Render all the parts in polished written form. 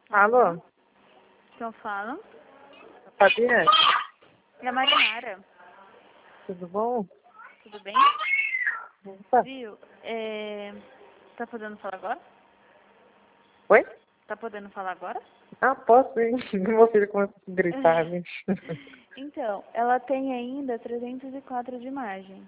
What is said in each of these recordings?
Alô? Então fala. Fabiane, É a Marinara. tudo bom? Tudo bem? Opa. Viu? Tá podendo falar agora? Oi? Tá podendo falar agora? Ah, posso sim. Meu filho começou a gritar, né? Então, ela tem ainda 304 de margem.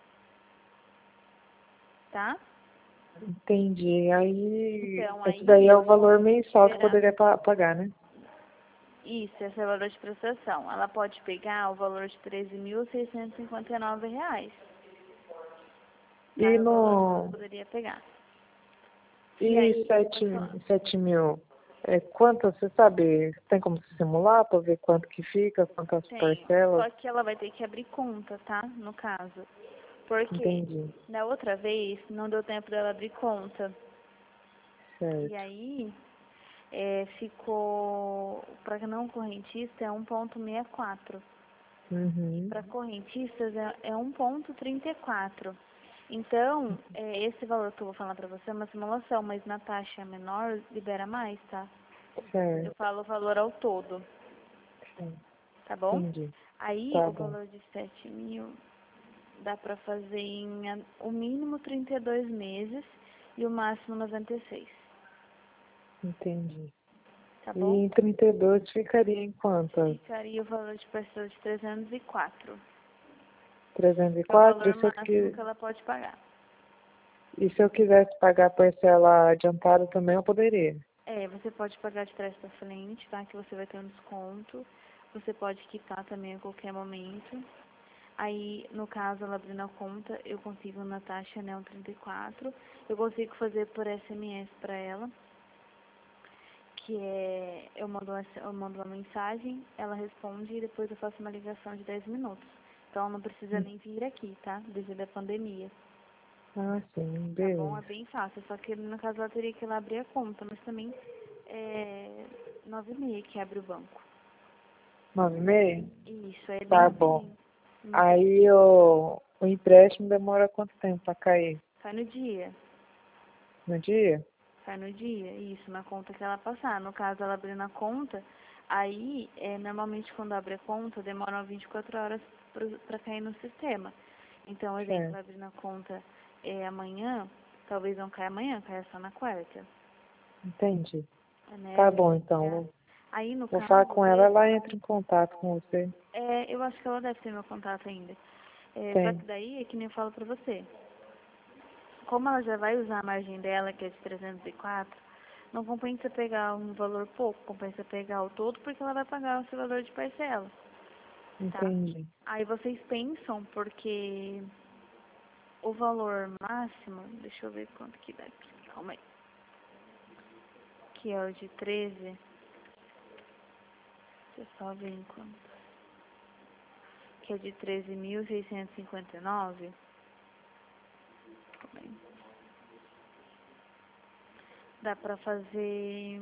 Tá? Entendi. Aí, Então, esse aí daí é o eu valor vou mensal que eu esperar. poderia pagar, né? Isso, esse é o valor de prestação. Ela pode pegar o valor de R$ 13.659. Tá? E É o valor que ela no... poderia pegar. E E aí, pode falar. 7 mil? É, quanto, você sabe, tem como se simular para ver quanto que fica, quantas Tenho. parcelas? Só que ela vai ter que abrir conta, tá? No caso. Porque Entendi. da outra vez não deu tempo dela abrir conta. E Certo. aí ficou, para não correntista é 1,64. E Uhum. para correntistas é 1,34. Então, esse valor que eu vou falar para você é uma simulação, mas na taxa menor libera mais, tá? Eu Certo. falo o valor ao todo, Certo. tá bom? Entendi. Aí Tá o bom. valor de 7.000 dá para fazer o mínimo 32 meses e o máximo 96, Entendi. tá E bom? em 32 ficaria em quantas? Ficaria o valor de parcela de 304. É o 304? valor máximo que ela pode pagar. E se eu quisesse pagar a parcela adiantada também, eu poderia? Você pode pagar de trás para frente, tá? Que você vai ter um desconto. Você pode quitar também a qualquer momento. Aí, no caso, ela abrindo a conta, eu consigo na taxa, né, 1,34. Eu consigo fazer por SMS para ela, que eu mando uma mensagem, ela responde e depois eu faço uma ligação de 10 minutos. Então, não precisa nem vir aqui, tá? Devido à pandemia. Ah, sim, Tá bom? É beleza. bem fácil. Só que no caso ela teria que ir lá abrir a conta, mas também é 9h30 que abre o banco. 9,5? Isso, é bem Tá bom. rapidinho. Uhum. Aí o empréstimo demora quanto tempo para cair? Sai no dia. No dia? Sai no dia, isso, na conta que ela passar. No caso, ela abrindo a conta, aí, normalmente quando abre a conta, demora 24 horas para cair no sistema. Então, exemplo, Certo. abrindo a conta amanhã, talvez não caia amanhã, caia só na quarta. Entendi. Né? Tá Vai bom, então. chegar. Aí, no Vou falar caso com ela, mesmo, ela entra em contato com você. eu acho que ela deve ter meu contato ainda. Só que Tem. daí é que nem eu falo pra você. Como ela já vai usar a margem dela, que é de 304, não compensa pegar um valor pouco, compensa pegar o todo, porque ela vai pagar o seu valor de parcela, tá? Entendi. Aí vocês pensam, porque o valor máximo, deixa eu ver quanto que dá aqui, calma aí, que é o de 13, deixa eu só ver enquanto, que é de 13.659, calma aí. Dá pra fazer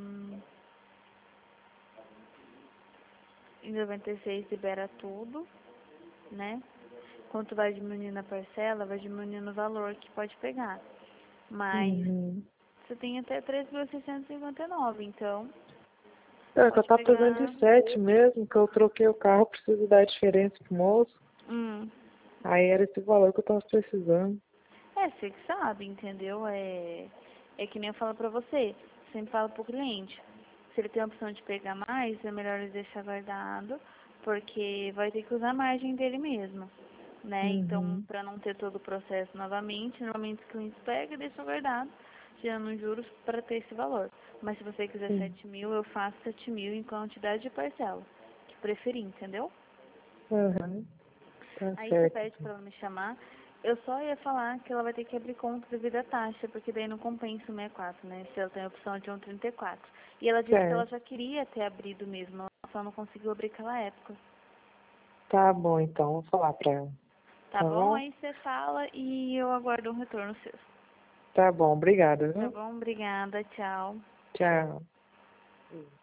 em 96 libera tudo, né? Quanto vai diminuindo a parcela, vai diminuindo o valor que pode pegar. Mas Uhum. você tem até 3.659, então É que eu pode tava precisando pegar. de 7 mesmo, que eu troquei o carro, preciso dar a diferença pro moço. Hum, Aí era esse valor que eu tava precisando. você que sabe, entendeu? É que nem eu falo pra você, sempre falo pro cliente. Se ele tem a opção de pegar mais, é melhor ele deixar guardado, porque vai ter que usar a margem dele mesmo, né? Então, Uhum. para não ter todo o processo novamente, normalmente os clientes pegam e deixam guardado, tirando juros para ter esse valor. Mas se você quiser Sim. 7.000, eu faço 7.000 em quantidade de parcela, que preferir, entendeu? Uhum. Tá Aí você certo. pede para ela me chamar. Eu só ia falar que ela vai ter que abrir conta devido à taxa, porque daí não compensa o 64, né? Se ela tem a opção de 1,34. E ela disse que ela Certo. já queria ter abrido mesmo, ela só não conseguiu abrir naquela época. Tá bom, então. Vou falar pra ela. Tá Tá bom? bom? Aí você fala e eu aguardo um retorno seu. Tá bom. Obrigada, Tá viu? bom? Obrigada. Tchau. Tchau.